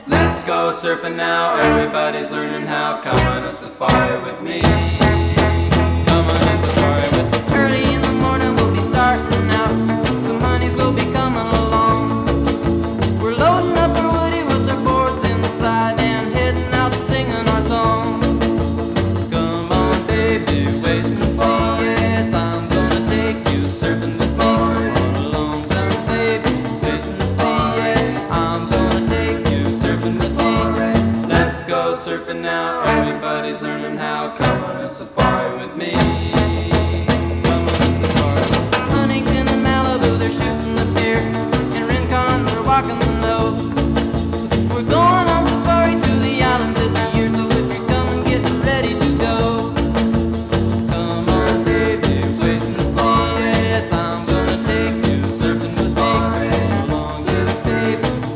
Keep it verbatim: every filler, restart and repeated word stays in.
Let's go surfing now, everybody's learning how. Come on a safari with me. Come on a safari with me. Early in the morning we'll be starting out. Some honeys will be coming along. We're loading up our woody with our boards inside and heading out singing our song. Come on baby, wait and see. Yes, I'm gonna take you surfing with me. Come on along, some baby, wait and see. Yeah, I'm gonna take you surfing with me. Let's go surfing now, everybody's learning how. Come on a safari with me. Come on a safari with me. Huntington and Malibu, they're shooting the pier. In Rincon, they're walking the nose.